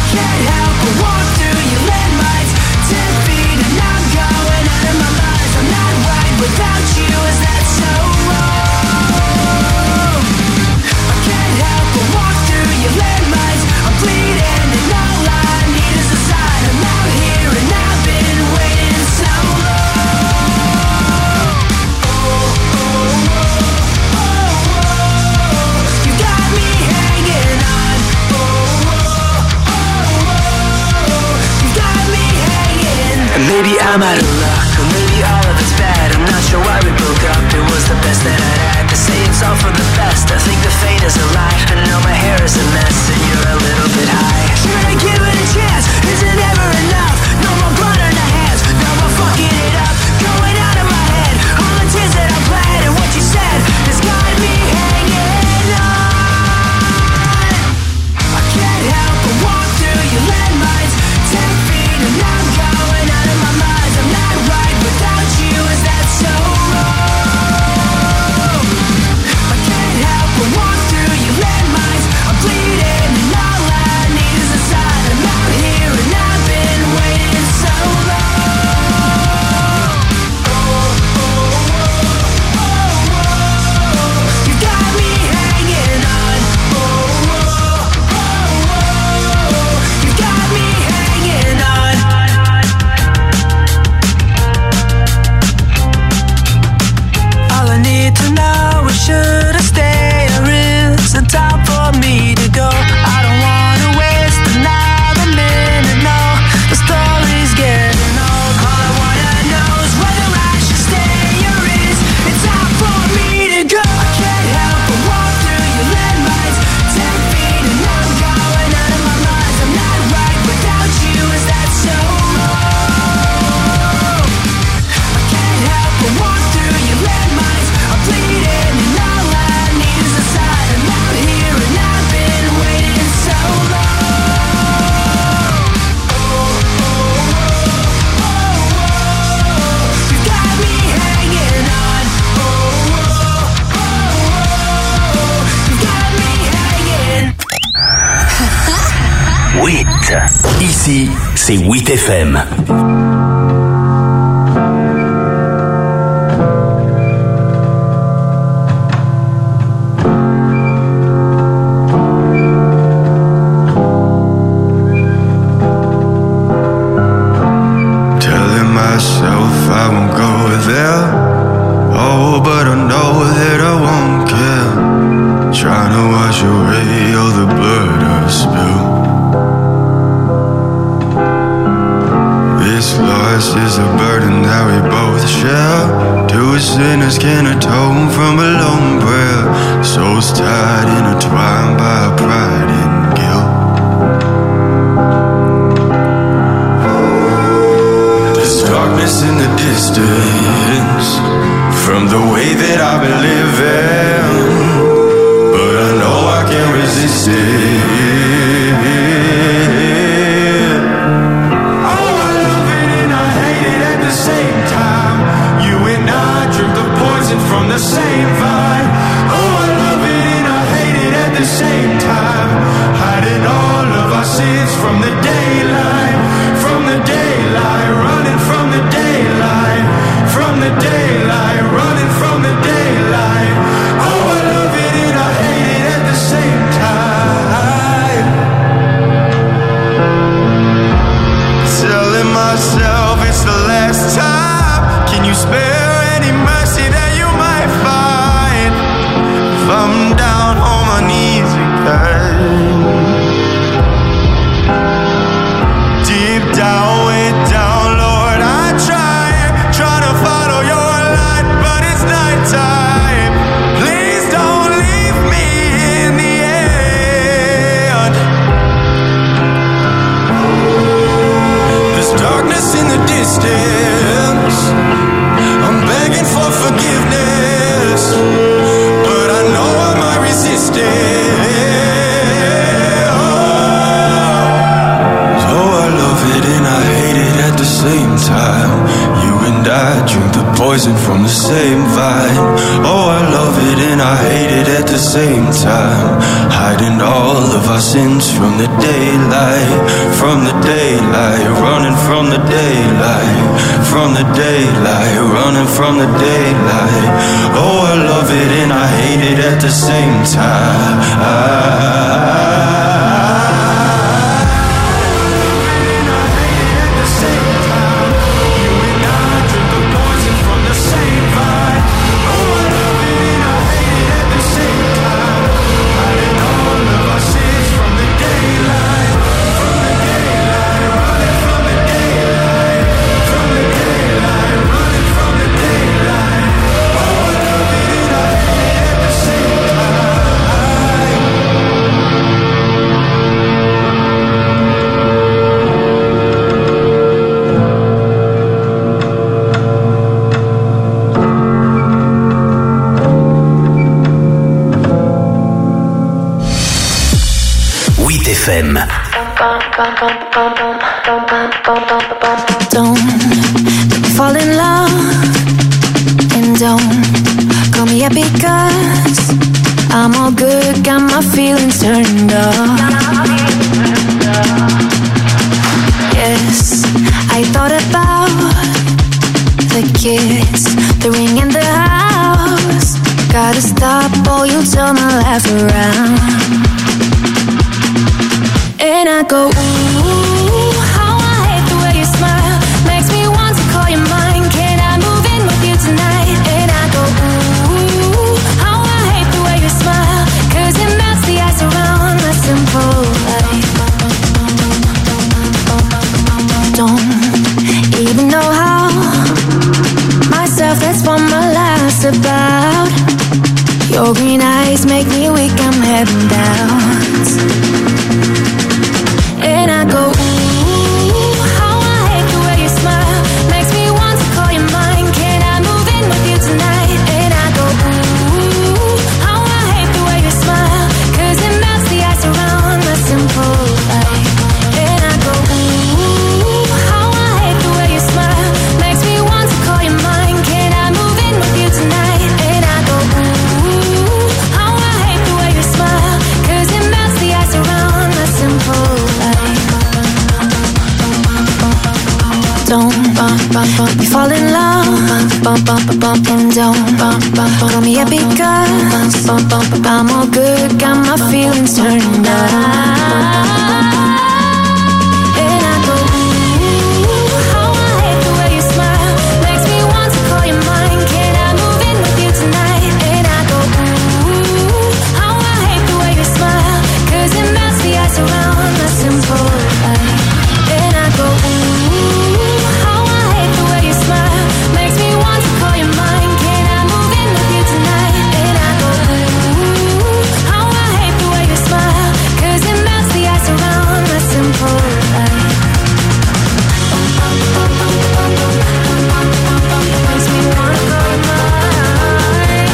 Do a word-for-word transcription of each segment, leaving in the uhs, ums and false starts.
can't help but walk through your landmines. Ten feet and I'm going out of my mind. I'm not right without you, is that so wrong? I can't help but walk through your landmines. I'm bleeding and all I need is a sign. I'm out here and I've been waiting so long. Oh, oh, oh, oh, oh. You got me hanging on. Oh, oh, oh, oh. You got me hanging. And maybe I'm out of luck, or maybe all of it's bad. I'm not sure why we broke up. It was the best that I'd had. To say it's all for the best, I think the fate is a lie. I know my hair is a mess and you're a little bit high. Should I give it a chance? Is it ever enough? No more blood on the hands, no more fucking it up. Going out of my head, all the tears that I bled. And what you said has got me hanging on. I can't help but walk through your landmines. Ten feet and I'm going out of my mind. I'm not right without you, is that so wrong? I can't help but walk through your landmines. I'm bleeding and all I need is a sign. I'm out here and I've been waiting so long. Oh, oh, oh, oh, oh. You got me hanging on. Oh, oh, oh, oh. You got me hanging on. All I need to know is should I stay or is it time for me to go? I don't wanna waste another minute, no. The story's getting old. All I wanna know is whether I should stay or is it time for me to go? I can't help but walk through your landmines. Ten feet and I'm going out of my mind. I'm not right without you, is that so wrong? I can't help but walk through your landmines. I'm bleeding and all I need is a sign. I'm out here and I've been waiting so long. Oh, oh, oh, oh, oh. You got me hanging on. Oh, oh, oh, oh. You got me hanging. huit. Ici, c'est huit F M. Telling myself I won't go there. Oh, but I know that I won't care. Trying to wash away all the blood I've spilled. This loss is a burden that we both share. Two sinners can atone from a lone prayer. Souls tied, intertwined by pride and guilt. There's darkness in the distance from the way that I've been living, but I know I can't resist it. Oh, I love it and I hate it at the same time. You and I drink the poison from the same vine. Oh, I love it and I hate it at the same time. Hiding all of our sins from the daylight, from the daylight, running from the daylight, from the daylight, running from the daylight. Oh, I love it and I hate it at the same time. Telling myself it's the last time. Can you spare any mercy that you might find? If I'm down on my knees again, deep down, way down, Lord, I try, trying to follow your light, but it's nighttime. Please don't leave me in the end. There's darkness in the distance. I'm begging for forgiveness, but I know I might resist it. So I love it and I hate it at the same time. You and I drink the poison poison from the same vine. Oh, I love it and I hate it at the same time. Hiding all of our sins from the daylight, from the daylight, running from the daylight, from the daylight, running from the daylight. Oh, I love it and I hate it at the same time. I Don't fall in love and don't call me up because I'm all good, got my feelings turned off. Yes, I thought about the kiss, the ring and the house. Gotta stop or you'll turn my life around. And I go, ooh, how I hate the way you smile. Makes me want to call you mine. Can I move in with you tonight? And I go, ooh, how I hate the way you smile. Cause it melts the ice around my simple life. Don't even know how. Myself, that's what my life's about. Your green eyes make me weak, I'm heading down. And I go, ooh, how I hate the way you smile. Makes me want to call you mine. Can I move in with you tonight? And I go, ooh, how I hate the way you smile. Cause it melts the ice around my simple life. And I go, ooh, how I hate the way you smile. Makes me want to call you mine. Can I move in with you tonight? And I go, ooh, how I hate the way you smile. Cause it melts the ice around my simple life. Don't bump, bump, bump, you fall in love. Bump, bump, bump, bump, and don't bump, bump, call me up because bump, bump, bump, I'm all good, got my feelings turned on. And I go, ooh, how I hate the way you smile. Makes me want to call you mine. Can I move in with you tonight? And I go, ooh, how I hate the way you smile. Cause it melts the ice around my simple life. And I go, ooh, how I hate the way you smile. Makes me want to call you mine. Can I move in with you tonight? And I go, ooh, how I hate the way you smile. Cause it melts the ice around my simple life. Makes me wanna call you mine.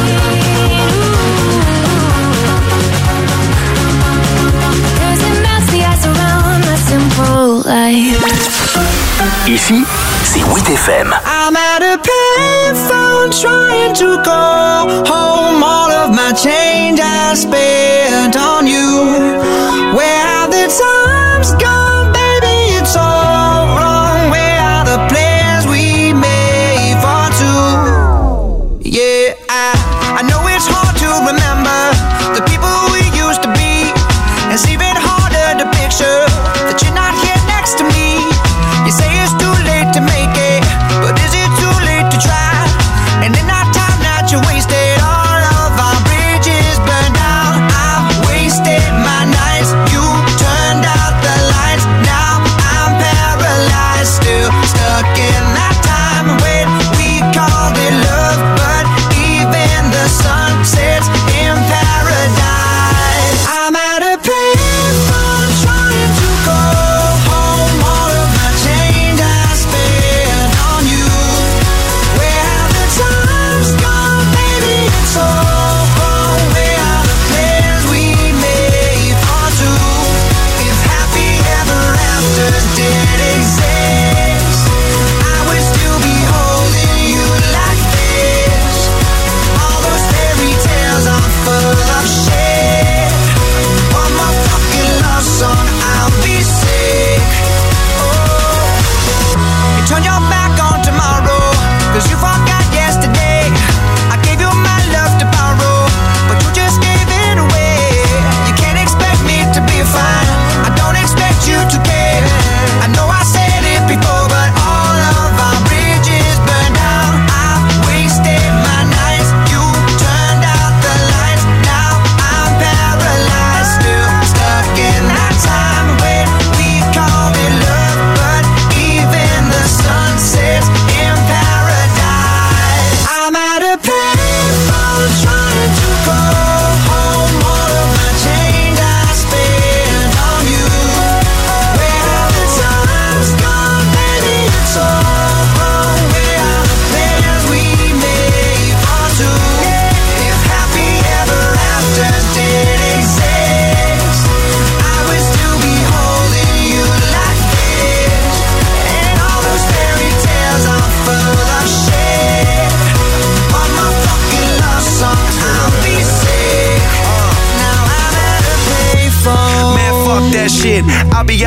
Cause it melts the ice around my simple life. Ici, c'est huit F M. I'm at a payphone trying to go home. All of my change I spent on you. Where have the times gone, baby? It's all wrong. Where are the plans we made for two? Yeah, I, I know it's hard to remember the people we used to be. It's even harder to picture that you're not here next to me. You say it's too late to make it, but is it too late to try? And in that time that you wasted, all of our bridges burned down. I've wasted my nights, you turned out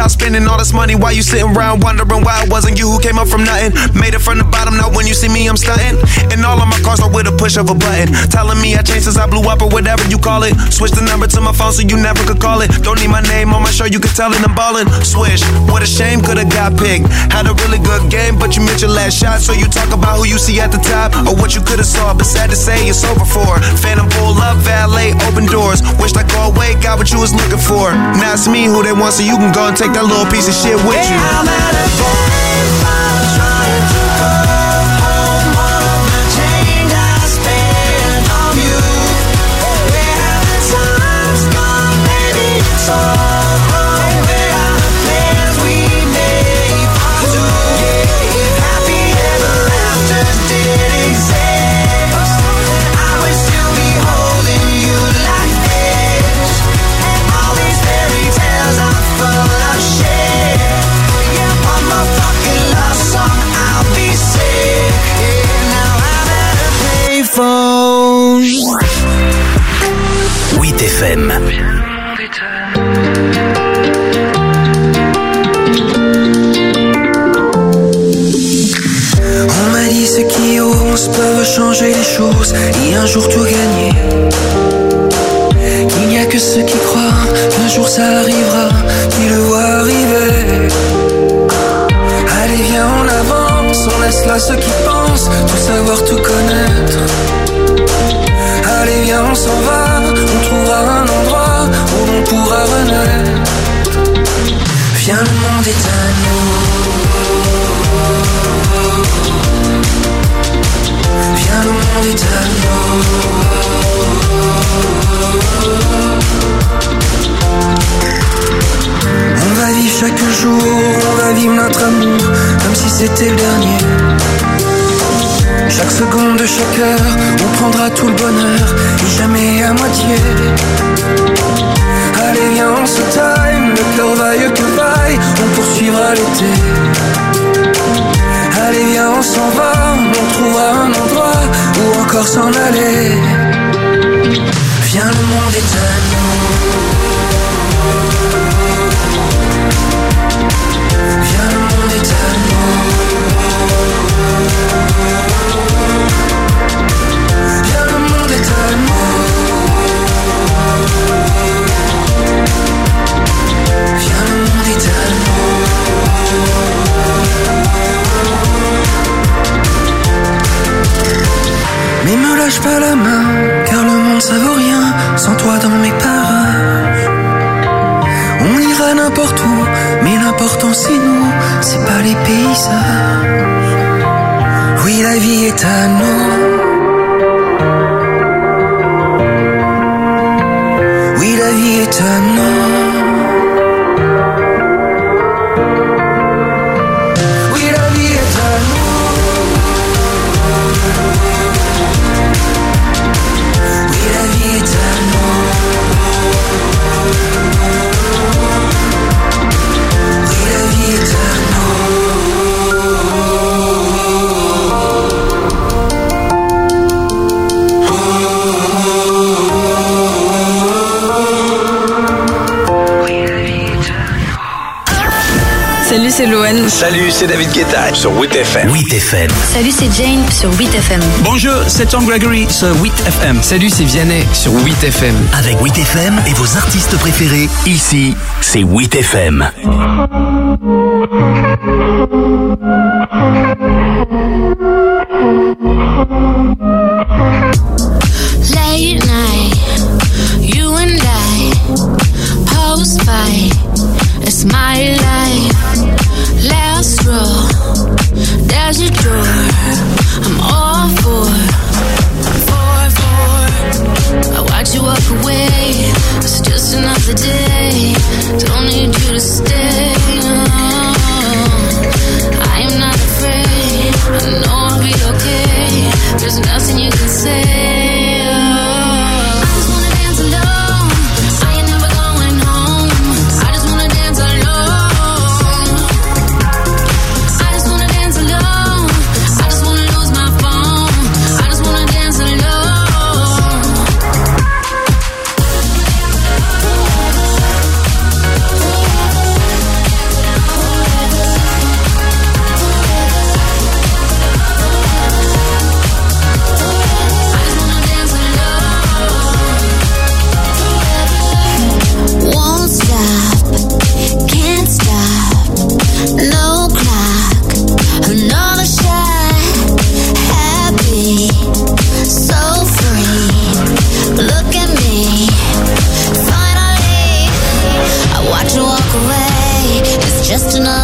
about spending all this money while you sitting around wondering why it wasn't you who came up from nothing. Made it from the bottom, now when you see me, I'm stunting. And all of my cars are with a push of a button. Telling me I changed since I blew up or whatever you call it. Switch the number to my phone so you never could call it. Don't need my name on my show, you can tell it I'm ballin'. Swish, what a shame, could've got picked. Had a really good game, but you missed your last shot. So you talk about who you see at the top or what you could've saw, but sad to say it's over for. Phantom pull up, valet, open doors. Wished I go away, got what you was looking for. Now it's me who they want, so you can go and take that little piece of shit with you. Yeah, I'm at a payphone trying to go home. All of the change I spent on you. Where have the times gone, baby? It's all wrong. Where are the plans we made for two? Yeah, if happy ever after did exist, I would still be holding you like this. And all these fairy tales are full of shit. Yeah, one more fucking love song, I'll be sick. Yeah, now I'm at a payphone. huit F M. On m'a dit ceux qui osent peuvent changer les choses et un jour tout gagner. Qu'il n'y a que ceux qui croient qu'un jour ça arrivera, qui le voient arriver. Allez viens on avance, on laisse là ceux qui pensent tout savoir, tout connaître. Allez viens on s'en va, on trouvera un endroit où l'on pourra renaître. Viens le monde est à nous. Viens le monde est à nous. On va vivre chaque jour, on va vivre notre amour comme si c'était le dernier. Chaque seconde de chaque heure, on prendra tout le bonheur et jamais à moitié. Allez viens on se time, le cœur vaille que vaille, on poursuivra l'été. Allez viens on s'en va, on trouvera un endroit où encore s'en aller. Viens le monde est à nous. Viens le monde est à nous. Viens le monde est à nous. Viens le monde est à nous. Mais me lâche pas la main, car le monde ça vaut rien sans toi dans mes parages. On ira n'importe où, mais l'important c'est nous, c'est pas les paysages. Oui la vie est à nous. Oui la vie est à nous. Salut, c'est Loane. Salut, c'est David Guetta sur huit F M. huit F M. Salut, c'est Jane sur huit F M. Bonjour, c'est Tom Gregory sur huit F M. Salut, c'est Vianney sur huit F M. Avec huit F M et vos artistes préférés, ici, c'est huit F M. Late night, you and I, post fight, it's my life. Last row, there's a door, I'm all for, for, for. I watch you walk away, it's just another day, don't need you to stay.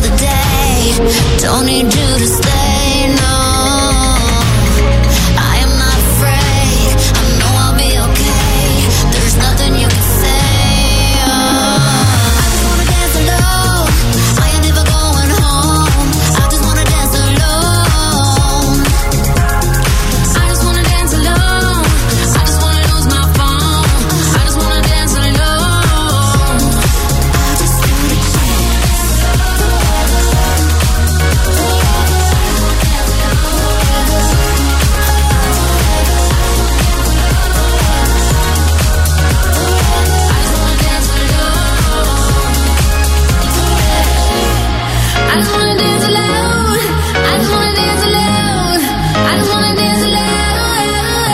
another day. Don't need you to stay, no. I am not afraid. I know I'll be okay. There's nothing you can say. Oh. I just wanna dance alone. I ain't never going home. I just wanna dance alone. I just wanna dance alone. I just wanna lose my phone. I just wanna dance alone. I just wanna dance I just wanna dance alone. I just wanna dance alone. I just wanna dance alone.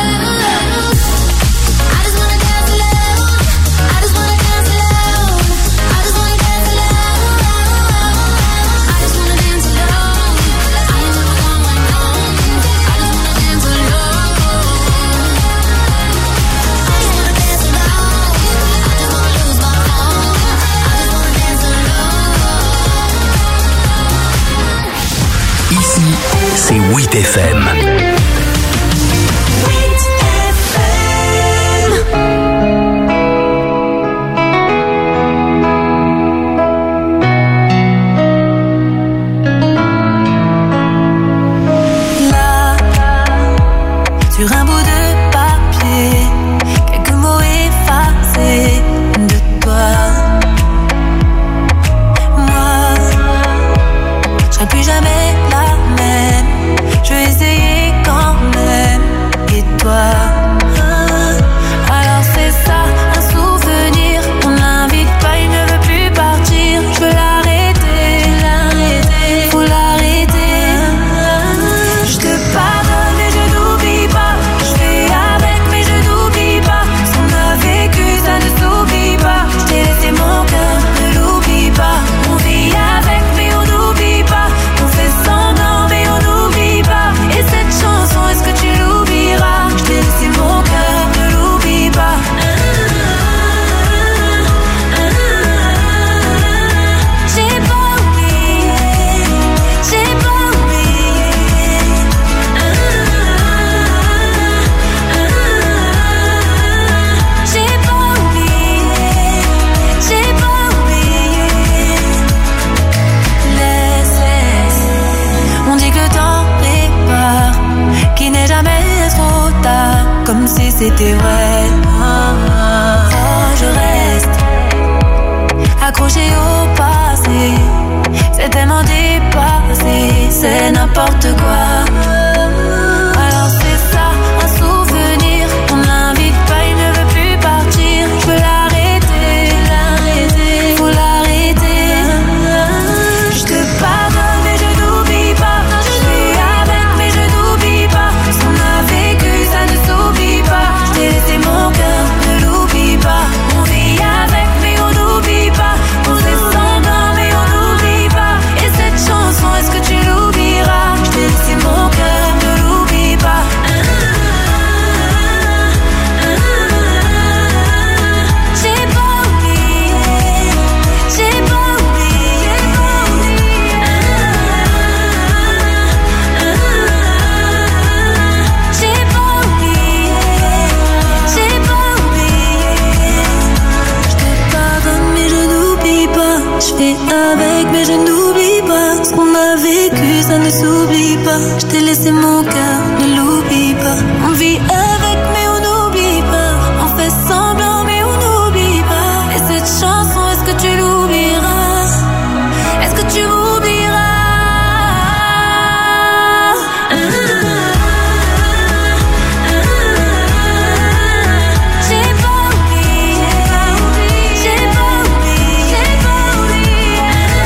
I just wanna dance alone. I just wanna dance alone. I just wanna dance alone. I just wanna dance alone. I ain't never going home. I just wanna dance alone. I just wanna dance alone. I just wanna lose my phone. I just wanna dance alone. Ici, c'est huit F M. Là, sur un bout de papier, quelques mots effacés de toi. Moi, je serai plus jamais la même. Je vais essayer quand même. Et toi, ah, alors c'est ça, un souvenir. On l'invite pas, il ne veut plus partir. Je veux l'arrêter, l'arrêter, faut l'arrêter. Je te pardonne mais je n'oublie pas. Je fais avec mais je n'oublie pas. Ce qu'on a vécu ça ne s'oublie pas. Je t'ai laissé mon cœur, ne l'oublie pas. On vit avec mais on n'oublie pas. On fait semblant mais on n'oublie pas. Et cette chanson, est-ce que tu l'oublieras? Je t'ai laissé mon cœur, ne l'oublie pas. J'ai pas oublié, j'ai pas oublié. J'ai pas oublié, j'ai pas oublié. Laisse, laisse. On dit que le temps répare, qu'il n'est jamais trop tard, comme si c'était vrai. Oh, je reste accroché au passé, c'est tellement dépassé, c'est n'importe quoi. Alors c'est ça, un souvenir, on l'invite pas, il ne veut plus partir. Je veux l'arrêter, l'arrêter, faut l'arrêter. Je te pardonne mais je n'oublie pas. Je suis avec mais je n'oublie pas. Ce qu'on a vécu ça ne s'oublie pas. Je t'ai laissé mon cœur, ne l'oublie pas. On vit avec mais on n'oublie pas. On fait semblant mais on n'oublie pas. Et cette chanson, est-ce que tu l'oublieras? Je t'ai laissé mon cœur, ne l'oublie pas. J'ai pas oublié, j'ai pas oublié. J'ai pas oublié, j'ai pas oublié. Je te pardonne mais je n'oublie pas. Je fais avec mais je n'oublie pas. Ce qu'on a vécu ça ne s'oublie pas. Je t'ai laissé mon cœur, ne l'oublie pas. On vit avec mais on n'oublie pas. On fait semblant mais on n'oublie pas. Et cette chanson, est-ce que tu l'oublieras? Est-ce que tu oublieras? J'ai pas oublié, j'ai pas oublié, j'ai pas oublié.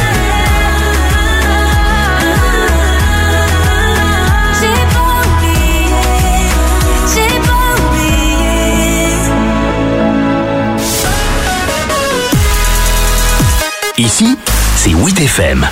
J'ai pas oublié, j'ai pas oublié. Ici, c'est huit F M.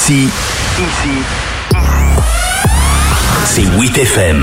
Ici, ici, c'est huit F M.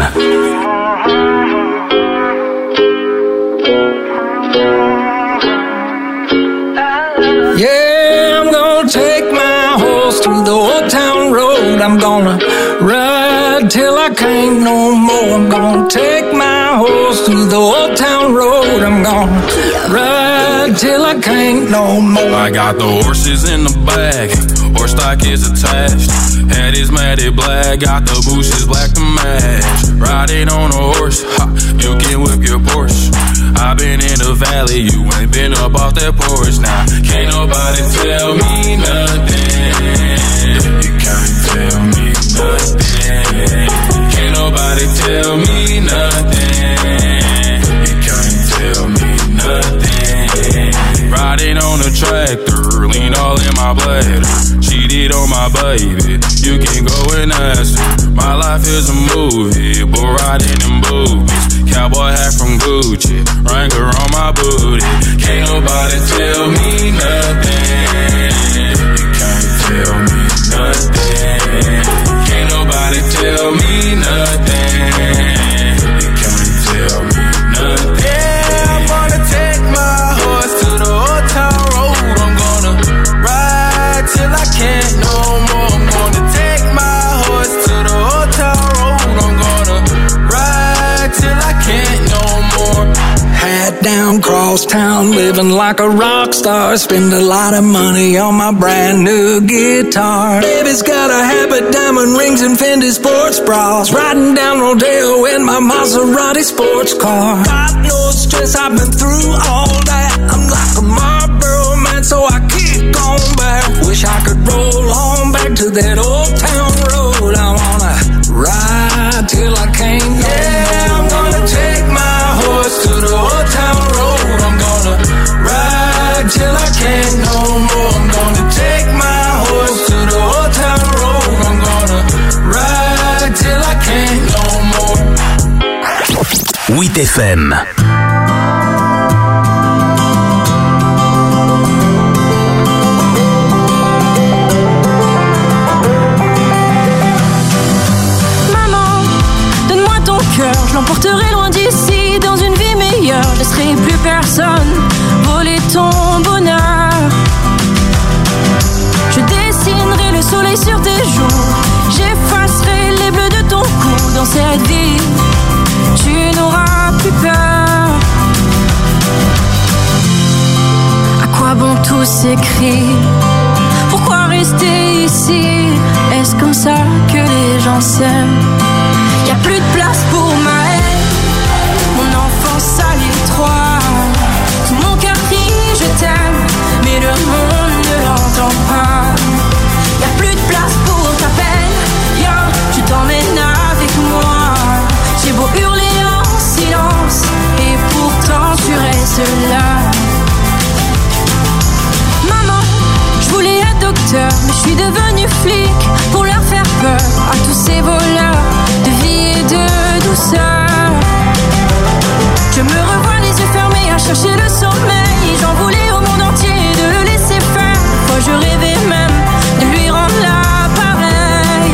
Yeah, I'm gonna take my horse through the old town road. I'm gonna ride till I can't no more. I'm gonna take my horse through the old town road. I'm gonna ride till I can't no more. I got the horses in the back, horse stock is attached. Head is matted black, got the bushes black to match. Riding on a horse, ha, you can whip your Porsche. I've been in the valley, you ain't been up off that porch. Now, can't nobody tell me nothing. You can't tell me nothing. Can't nobody tell me nothing. You can't tell me nothing. Riding on a tractor, lean all in my bladder. Cheated on my baby, you can go and ask her. My life is a movie, bull riding in boobies. Cowboy hat from Gucci, Wrangler on my booty. Can't nobody tell me nothing. You can't tell me nothing. Can't nobody tell me nothing. You can't tell me nothing. Yeah, I'm gonna take my horse to the old town road. I'm gonna ride till I can't no more. I'm gonna take my horse to the old town road. I'm gonna ride till I can't no more. Hat down, cross town, living like a rock star. Spend a lot of money on my brand new guitar. Baby's got a habit, diamond rings and Fendi sports bras. Riding down Rodeo in my Maserati sports car. Got no stress, I've been through all that. I'm like a Marlboro man, so I keep going back. Wish I could roll on back to that old town road. I wanna ride till I can't no Yeah, I'm gonna take my horse to the old town road. I'm gonna ride till I can't no more. I'm gonna take my horse to the old town road. I'm gonna ride till I can't no more. huit F M. Je l'emporterai loin d'ici, dans une vie meilleure. Je laisserai plus personne voler ton bonheur. Je dessinerai le soleil sur tes joues. J'effacerai les bleus de ton cou. Dans cette vie, tu n'auras plus peur. À quoi bon tous ces cris? Pourquoi rester ici? Est-ce comme ça que les gens s'aiment? Y'a plus de place pour ma haine. Mon enfance à l'étroit. Tout mon cœur crie je t'aime, mais le monde ne l'entend pas. Y'a plus de place pour ta peine. Viens, je t'emmène avec moi. J'ai beau hurler en silence, et pourtant tu restes là. Maman, je voulais être docteur, mais je suis devenue flic pour leur faire peur à tous ces voleurs de vie et de douceur. Je me revois les yeux fermés à chercher le sommeil. J'en voulais au monde entier de le laisser faire. Moi je rêvais même de lui rendre l'appareil.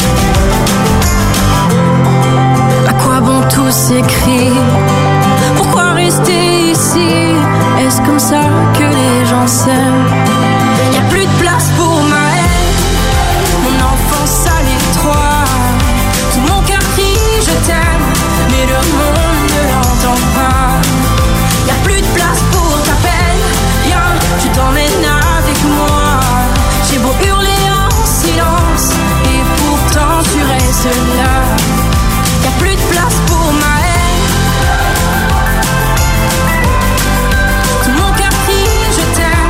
À quoi bon tous ces cris? Pourquoi rester ici? Est-ce comme ça que les gens s'aiment? Y'a plus de place pour ma haine. Mon enfance à l'étroit. Tout mon cœur crie je t'aime, mais le monde ne l'entend pas. Y'a plus de place pour ta peine. Viens, je t'emmène avec moi. J'ai beau hurler en silence, et pourtant tu restes là. Y'a plus de place pour ma haine. Tout mon cœur crie je t'aime.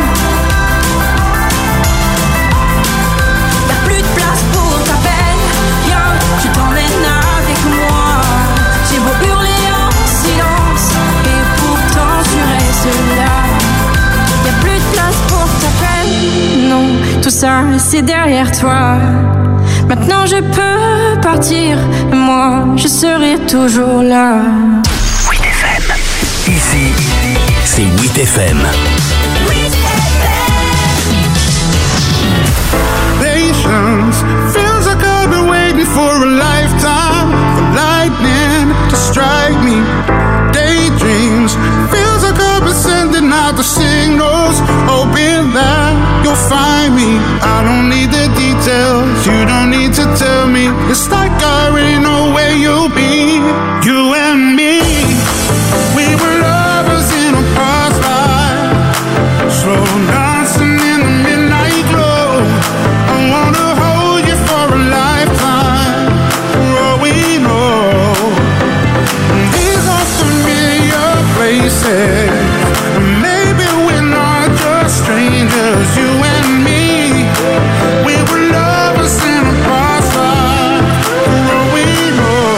Y'a plus de place pour ta peine. Viens, je t'emmène avec moi. J'ai beau hurler en silence, et pourtant tu restes là. Y'a plus de place pour ta peine. Non, tout ça c'est derrière toi. Maintenant je peux partir, et moi je serai toujours là. huit F M. Ici, c'est huit F M. Nation Feels like I've been waiting for a lifetime, for lightning to strike me. Daydreams, feels like I've been sending out the signals, hoping that you'll find me. I don't need the details, you don't need to tell me. It's like I already know where you'll be. You and me, we were lovers in a past life, slow dancing in the midnight glow. I wanna hold you for a lifetime, for all we know. These are familiar places, maybe we're not just strangers. You and me, we were lovers in a past life, for all we know.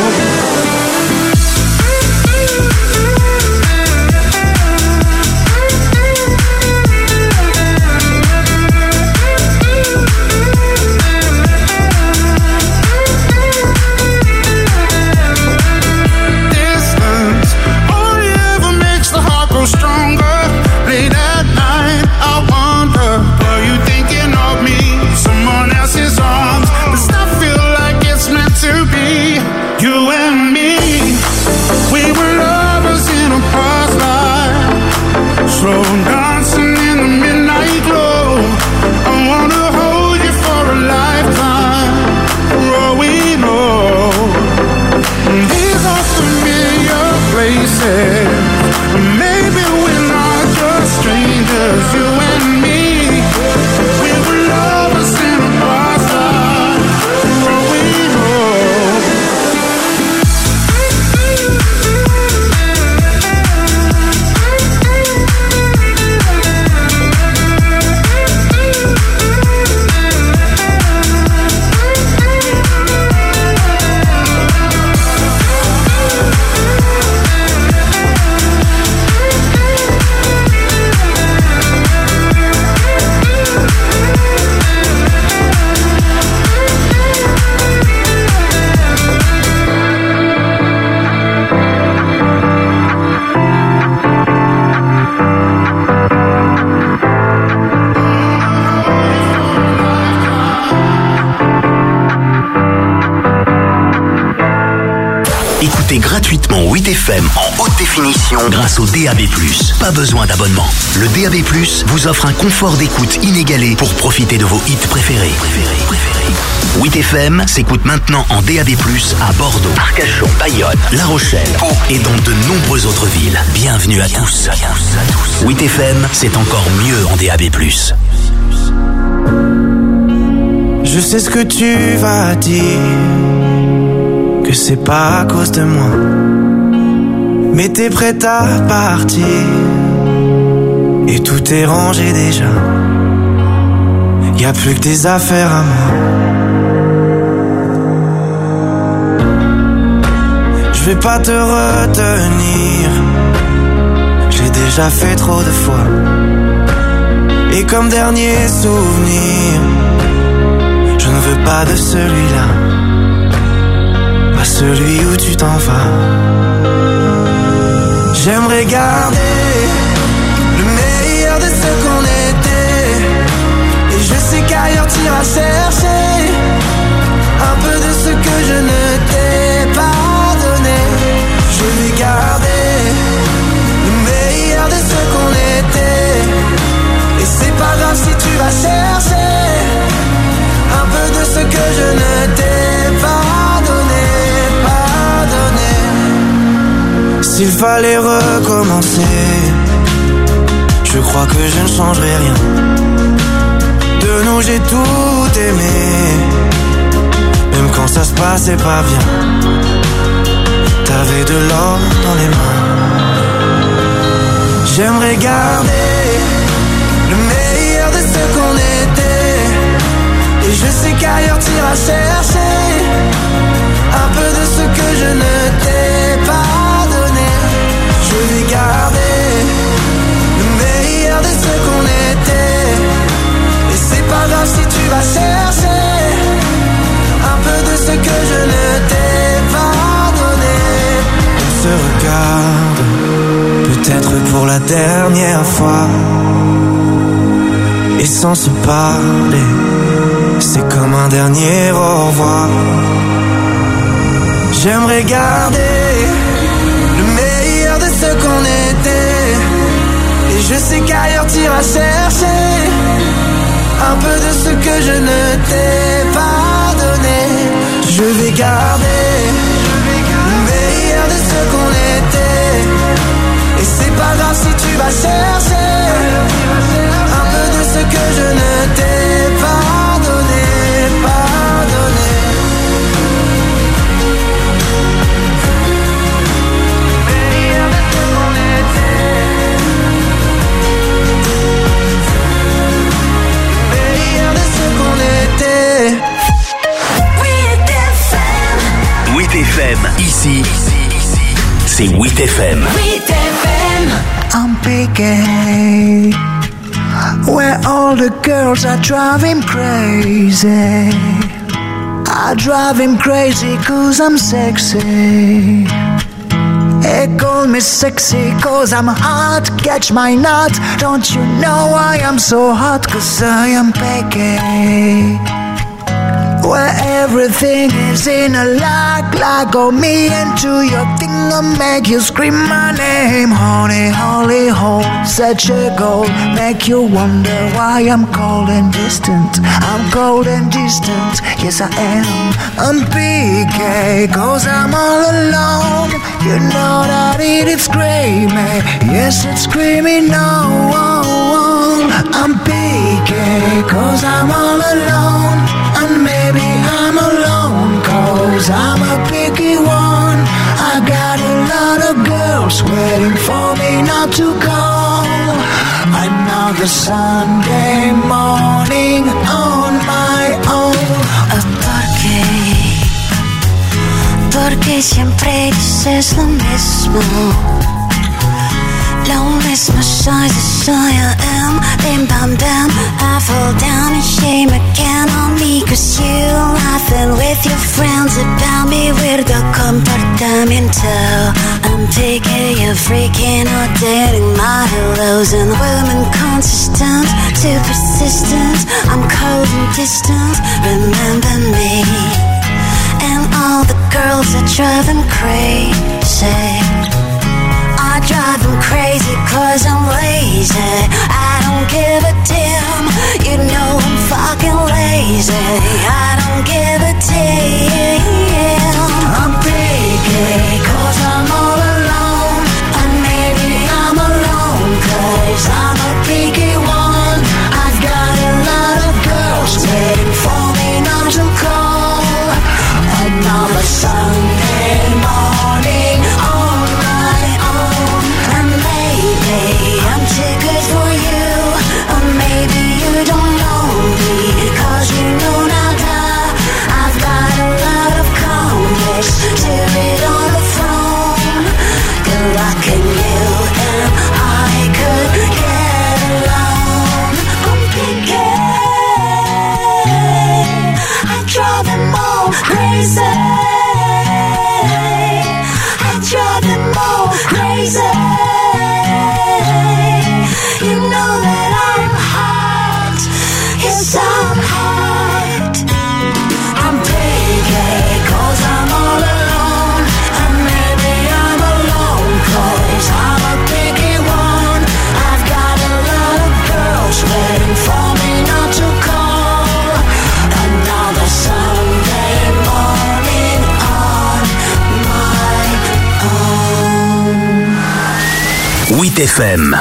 Distance only ever makes the heart grow stronger. Late at night, I wonder, are you thinking of me? Someone else's arms. Does that feel like it's meant to be? You and me, we were lovers in a past life, slow dancing in the midnight glow. I wanna hold you for a lifetime, for all we know. These are familiar places, maybe we're not just strangers. You and me, we were lovers in a past life, for all we know. Écoutez gratuitement huit F M en haute définition grâce au D A B plus. Pas besoin d'abonnement. Le D A B plus vous offre un confort d'écoute inégalé pour profiter de vos hits préférés. huit F M s'écoute maintenant en D A B plus à Bordeaux, Arcachon, Bayonne, La Rochelle, Pau et dans de nombreuses autres villes. Bienvenue à tous. huit F M, c'est encore mieux en D A B plus. Je sais ce que tu vas dire, que c'est pas à cause de moi, mais t'es prête à partir et tout est rangé déjà. Y a plus que tes affaires à moi. Je vais pas te retenir, j'ai déjà fait trop de fois. Et comme dernier souvenir, je ne veux pas de celui-là, pas celui où tu t'en vas. J'aimerais garder le meilleur de ce qu'on était, et je sais qu'ailleurs t'iras chercher un peu de ce que je ne t'ai pas donné. Je vais garder le meilleur de ce qu'on était, et c'est pas grave si tu vas chercher un peu de ce que je ne t'ai pas donné, pas donné. S'il fallait recommencer, je crois que je ne changerai rien. De nous j'ai tout aimé, même quand ça se passait pas bien. T'avais de l'or dans les mains. J'aimerais garder le meilleur de ce qu'on était, et je sais qu'ailleurs t'iras chercher un peu de ce que je ne t'ai pas donné. Je vais garder le meilleur de ce qu'on était, et c'est pas grave si tu vas chercher un peu de ce que je ne t'ai pas donné. On se regarde, peut-être pour la dernière fois, et sans se parler, c'est comme un dernier au revoir. J'aimerais garder le meilleur de ce qu'on était. Et je sais qu'ailleurs t'iras chercher un peu de ce que je ne t'ai pas donné. Je vais garder le meilleur de ce qu'on était. Et c'est pas grave si tu vas chercher un peu de ce que je ne t'ai pas donné, pas donné. Meilleur de ce qu'on était. Meilleur de ce qu'on était. huit F M, ici, c'est huit F M. huit F M. I'm picking where all the girls are driving crazy. I drive him crazy cause I'm sexy. They call me sexy cause I'm hot. Catch my nut. Don't you know why I'm so hot? Cause I am picky where everything is in a lock, lock on me into your thing and make you scream my name. Honey, holy hole, such a goal, make you wonder why I'm cold and distant. I'm cold and distant, yes I am. I'm P K, cause I'm all alone. You know that it is screaming, yes it's screaming no. I'm P K, cause I'm all alone. And maybe I'm alone, cause I'm a picky one. I got a lot of girls waiting for me not to call. Another Sunday morning on my own. ¿Por qué? Porque siempre dices lo mismo. Lo mismo soy, soy I am. Bim bam bam, I fall down and shame again on me. Cause you laughing with your friends about me. Weirdo comportamiento. I'm taking you freaking out, dating my hellos. And women consistent, too persistent. I'm cold and distant, remember me. And all the girls are driving crazy. I drive them crazy cause I'm lazy. I don't give a damn. You know I'm fucking lazy. I don't give a damn. I'm picky cause I'm all alone. And maybe I'm alone cause I'm a picky one. I've got a lot of girls waiting for me not to call. Another Sunday morning on my own. And maybe I'm too good for you. Or maybe you don't know me cause you know nada. I've got a lot of comics to read on the phone. Good luck in you and I could get along. I'm picky. I drive them all crazy. I drive them all crazy. You know that I'm hot. Yes, I'm hot. I'm picky cause I'm all alone. And maybe I'm alone cause I'm a picky one. I've got a lot of girls waiting for me not to call. Another Sunday morning on my own. huit F M.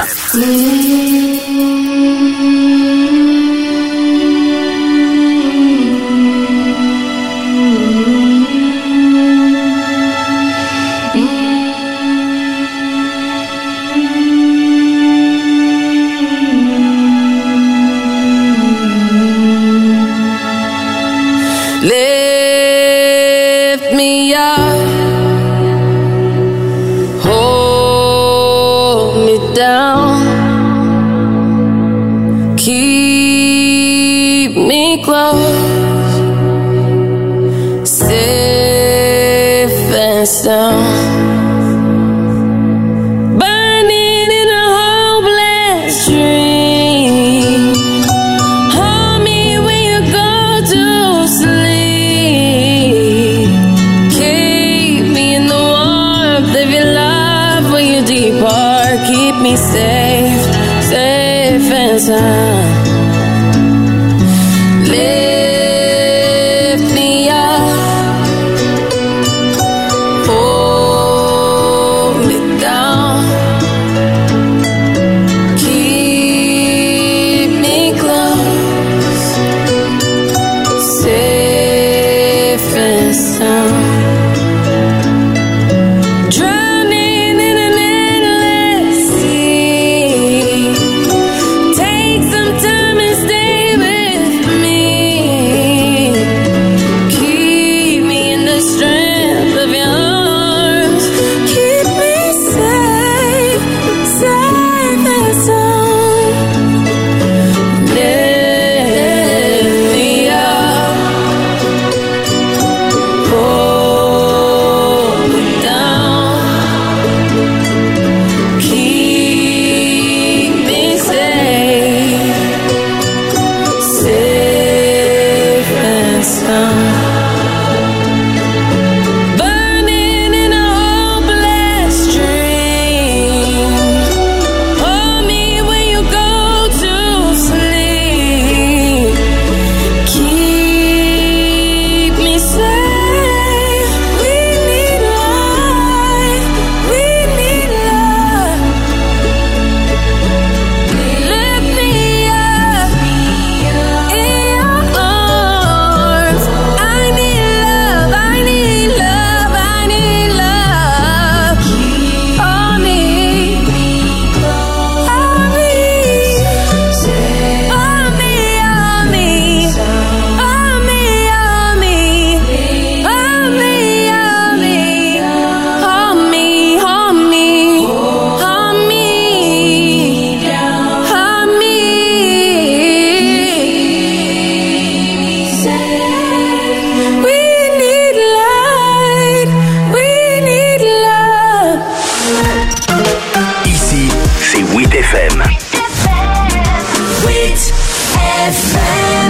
Lift me up, hold me down, keep me close, safe and sound. Burning in a hopeless dream. Hold me when you go to sleep. matin. Lift me up, hold me down, keep me close, safe and sound. Drowning in an endless sea. Take some time and stay with me. Keep me in the strength of your arms. Keep me safe, safe and sound. Lift me up, hold me down, keep me safe, safe and sound. Burning in a hopeless dream. Hold me when you go to sleep. Keep me safe. We need light. We need love. Lift me up in your arms. I need love. I need love. I need love. On me, on me, on me, on me, on me, on me, on me, on me, on me, on me, on me, on me. We need light, we need love. Ici, c'est huit F M. huit F M.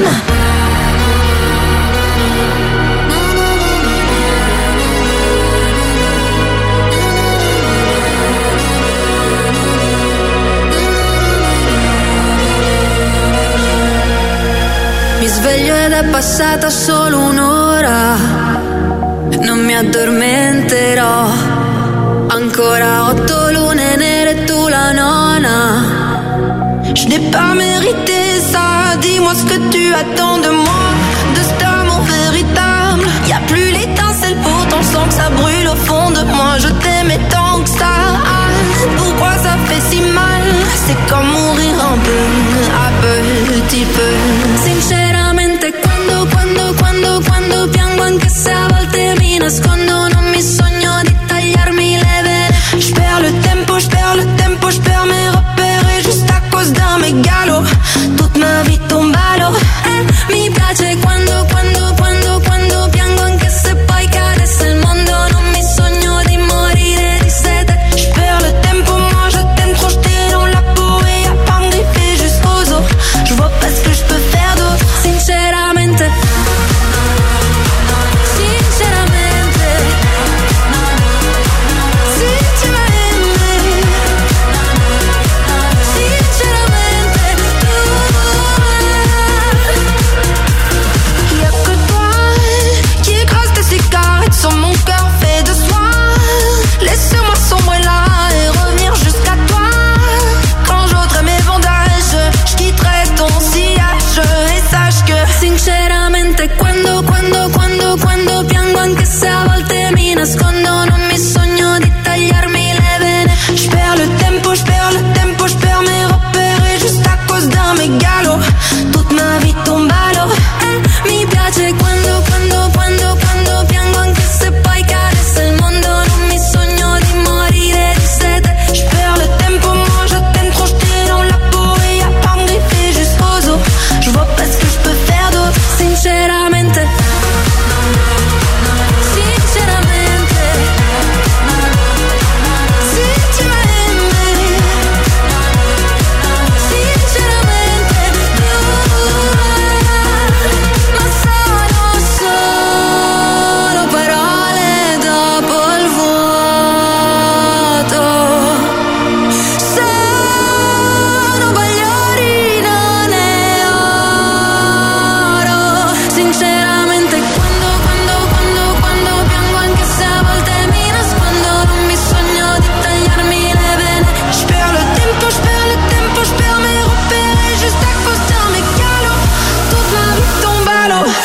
Mi sveglio ed è passata solo un'ora. Non mi addormenterò. Ancora otto lune nere e tu la nona. Je n'ai pas mérité ça. Dis-moi ce que tu attends de moi, de cet amour véritable. Y a plus l'étincelle, pourtant je sens que ça brûle au fond de moi. Je t'aimais tant que ça. Pourquoi ça fait si mal? C'est comme mourir un peu, à petit peu. Sinceramente quando, quando, quando, quando piango, anche se a volte mi nascondo, non mi sogno di tagliarmi le vene. J'perds le tempo, j'perds le tempo, j'perds mes repères. Et juste à cause d'un mégalo, toute ma vie tombe à l'eau. Eh, mi piace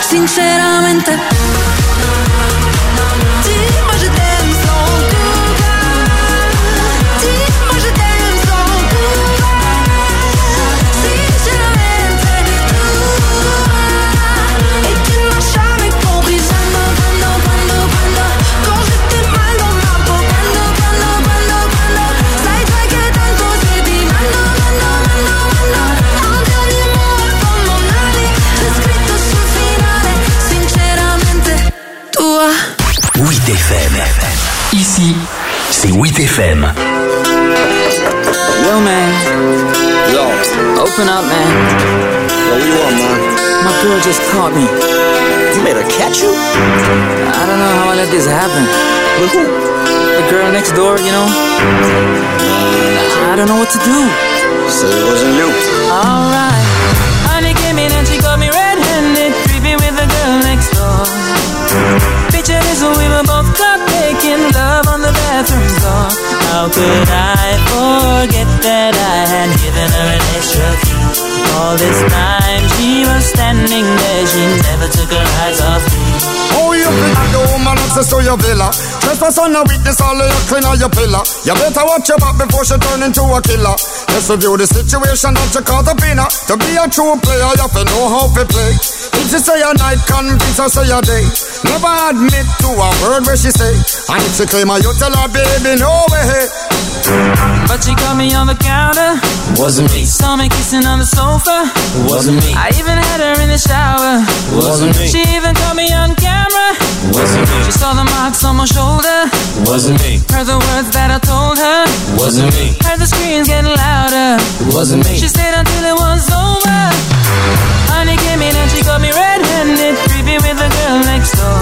sinceramente. Dis-moi je t'aime sans courage. Dis-moi je t'aime sans courage. Sinceramente, et tu n'as jamais compris ça. Non, non, non, non, quand j'étais mal dans ma peau. Quando, quando, quando, quando. Sai già che tanto ti dimando. Quando, quando, quando. Ogni ogni amore come un ali. C'è scritto sul finale. Sinceramente tua. huit F M. Ici, c'est huit F M. Yo, man. Yo. Open up, man. Yo, what you want, man? My girl just caught me. You made her catch you? I don't know how I let this happen. With who? The girl next door, you know? I don't know what to do. So it wasn't you. Alright. Honey came in and she got me red-handed, creepy with the girl next door. Picture this when we were both caught making love on the bathroom floor. How could I forget that I had given her an extra key? All this time she was standing there, she never took her eyes off me. Oh, you feel like the woman access to your villa. Trespass on a weakness, all of your clean on your pillar. You better watch your back before she turn into a killer. Let's review the situation that you caught up in her. To be a true player, you have to know how to play. If she say a night, convince her say a day. Never admit to a word where she say. And if she claim her, you tell her, baby, no way. But she caught me on the counter. Wasn't me. Saw me kissing on the sofa. Wasn't me. I even had her in the shower. Wasn't me. She even caught me on camera. Wasn't me. She saw the marks on my shoulder. Wasn't me. Heard the words that I told her. Wasn't me. Heard the screams getting louder. Wasn't me. She stayed until it was over. Honey came in and she got me red-handed, creepy with the girl next door.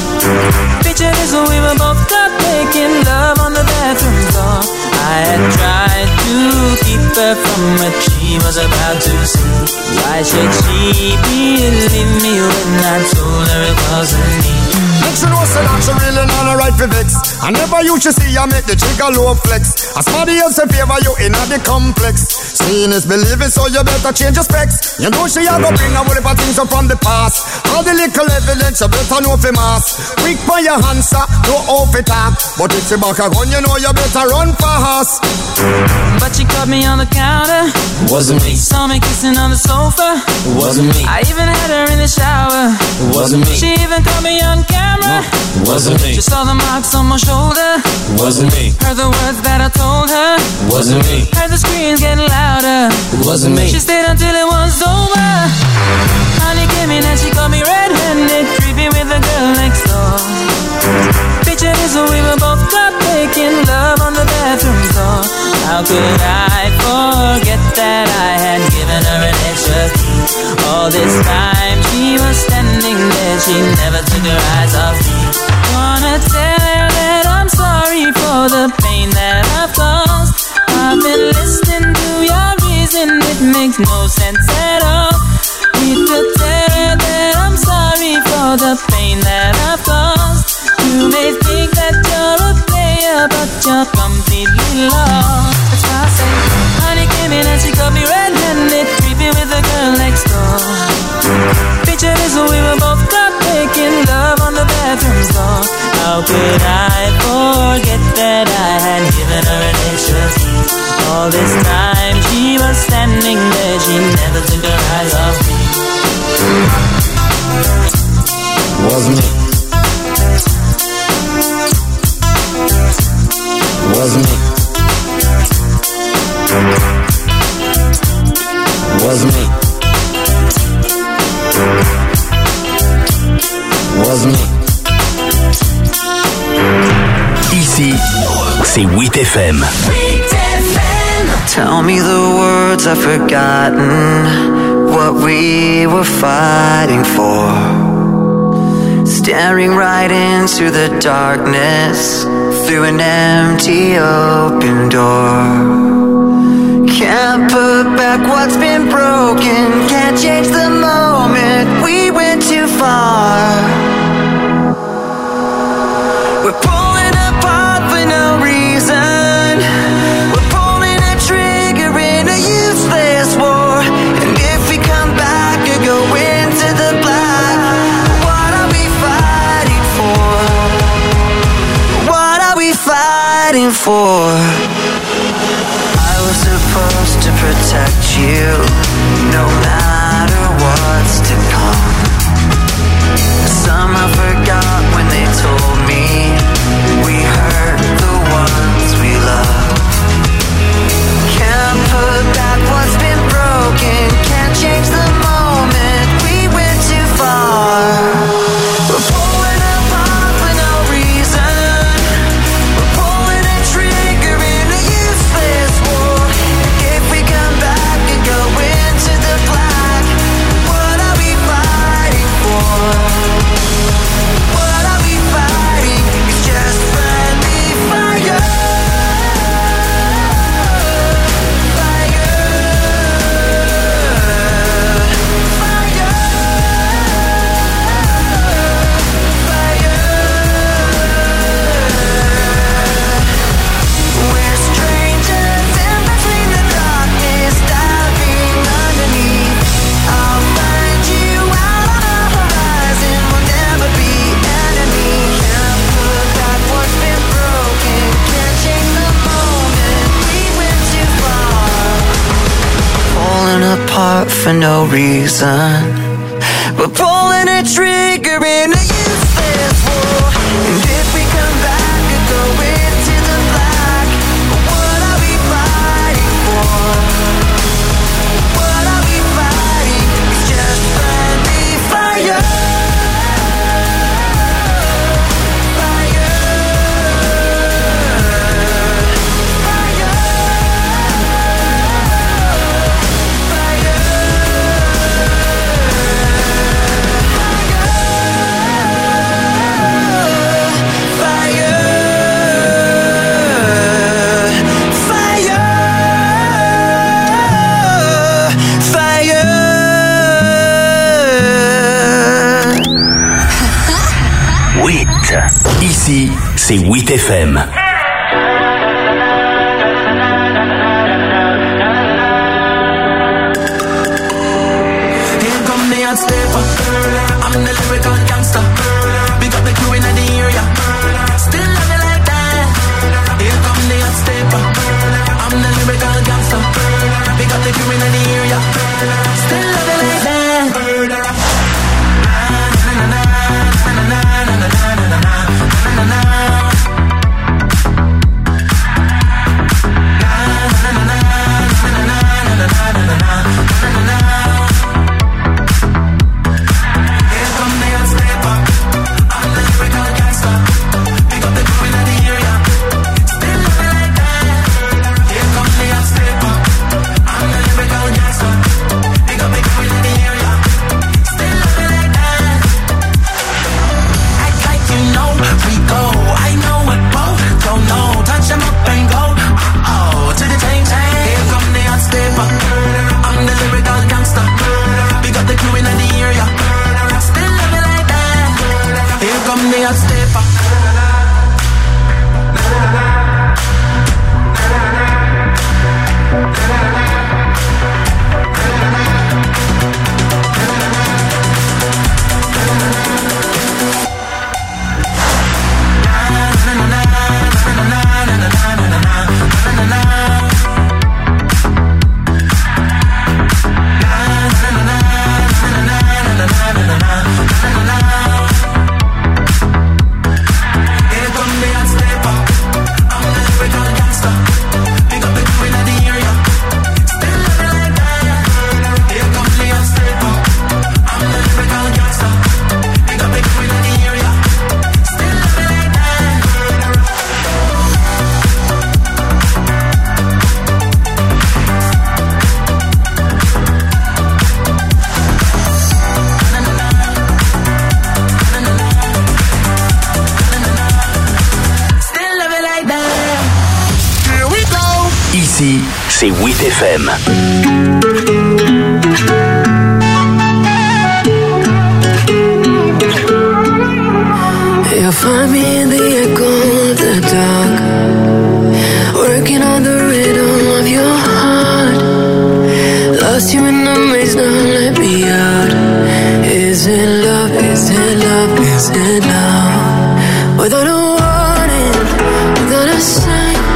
Picture this when we were both caught making love on the bathroom floor. I had tried to keep her from what she was about to see. Why should she believe me when I told her it wasn't me? Make sure no say that she really not a right for vex. I never used to see you make the trigger low flex. As somebody else in favor you in the complex. Seeing is believing, so you better change your specs. You know she a go bring a whole heap of things up from the past. All the little evidence you better know for mass. Quick by your answer, no off it up. But if she back a gun, you know you better run fast. But she caught me on the counter. Wasn't me. Saw me kissing on the sofa. Wasn't me. I even had her in the shower. Wasn't me. She even caught me on camera. Wasn't me. She saw the marks on my shoulder. Wasn't me. Heard the words that I told her. Wasn't me. Heard the screams getting louder. Wasn't me. She stayed until it was over. Honey came in and she got me red-handed, creepy with the girl next door. Picture this when we were both caught making love on the bathroom floor. How could I forget that I had given her an extra key? All this time she was standing there, she never took her eyes off me. Wanna tell her that I'm sorry for the pain that I've caused. I've been listening to your reason, it makes no sense at all. Need to tell her that I'm sorry for the pain that I've caused. You may think that you're a player, but you're completely lost. That's why I say, honey came in and she got me red-handed, creepy with the girl next door. Picture this when we were both caught making love on the bathroom floor. How could I forget that I had given her an extra key? All this time she was standing there, she never took her eyes off me. Wasn't me. Wasn't me. Wasn't me. Wasn't me. Ici, c'est huit F M. Tell me the words I've forgotten, what we were fighting for. Staring right into the darkness, through an empty open door. Can't put back what's been broken, can't change the moment, we went too far. We're pulling apart for no reason, we're pulling a trigger in a useless war. And if we come back or go into the black, looking for. I was supposed to protect you, no matter what's to come. Somehow forgot when they told me we hurt the ones we love. Can't put back what's been broken, can't change the moment we went too far. We're pulling apart for no reason. We're pulling a trigger in a useless war. If we come back and go into the black, what are we fighting for? What are we fighting? It's just friendly fire. Apart for no reason. We're pulling a trigger in a useless war. And if we come back and go into the black, what are we fighting for? What are we fighting? It's just friendly fire. Ici, c'est huit F M. Here come the hot stepper. I'm the lyrical gangster. Big up the crew in the area. Still love it like that. Here come the hot stepper. I'm the lyrical gangster. Big up the crew in the area. Still love it like that. Ici, c'est huit F M. You'll find me in the echo of the dark, working on the rhythm of your heart. Lost you in the maze, now let me out. Is it love, is it love, is it love? Without a warning, without a sign,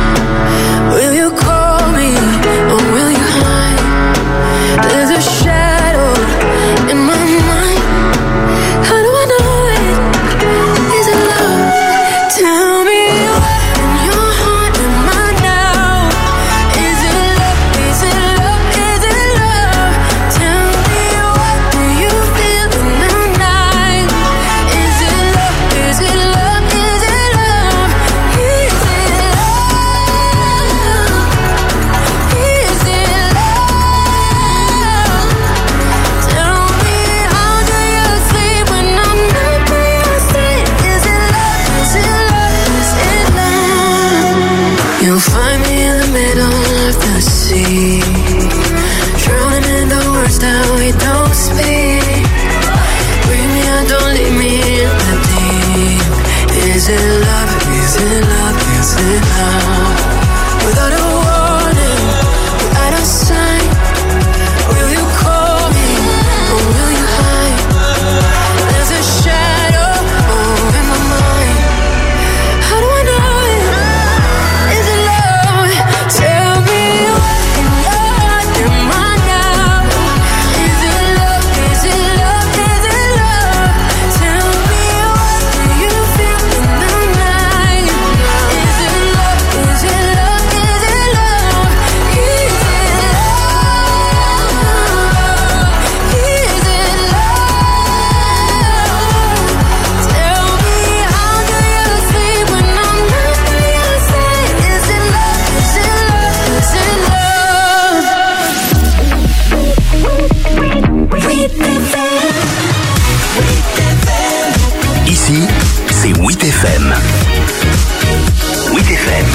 c'est huit F M. huit F M.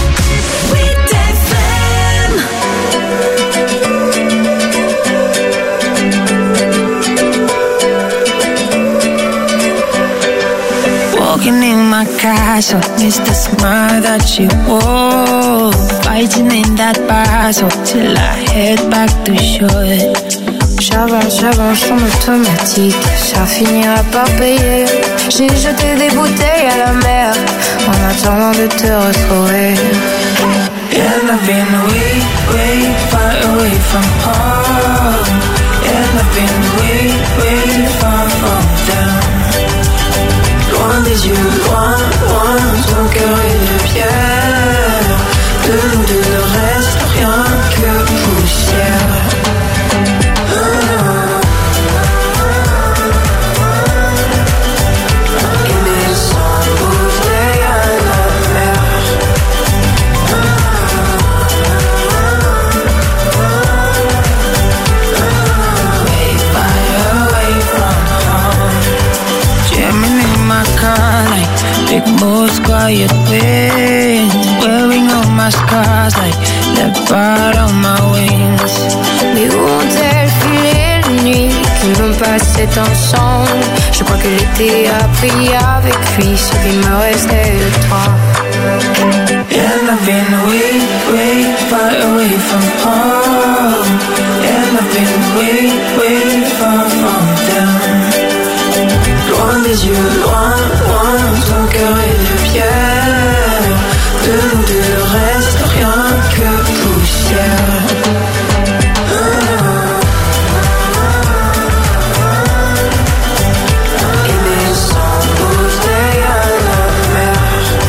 Walking in my castle, miss the smile that you wore. Fighting in that battle till I head back to shore. J'avance, j'avance en automatique, ça finira par payer. J'ai jeté des bouteilles à la mer en attendant de te retrouver. And I've been way, way far away from home. And I've been way, way far from them. Loin des yeux, loin, loin, ton cœur est de pierre. De nous deux ne reste rien que poussière. Big moves, quiet winds, wearing all my scars like leopard on my wings. Mais où ont-elles filé la nuit que l'on passait ensemble? Je crois que l'été a pris avec lui ce qui me restait de toi. And I've been way, way far away from home. And I've been way, way far from them. Loin des yeux, loin, loin, ton cœur est de pierre. De nous deux ne reste rien que poussière. Aimer sans bouteille à la mer.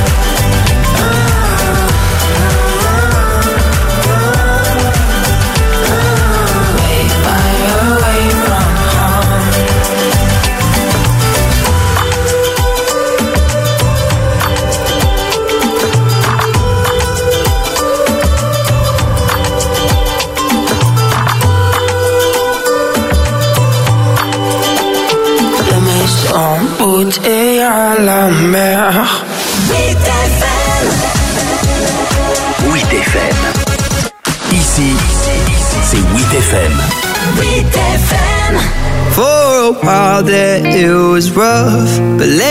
Way far away from home. En bouteille à la mer. huit F M. huit F M. Ici, c'est huit F M. huit F M. For a while there it was rough, but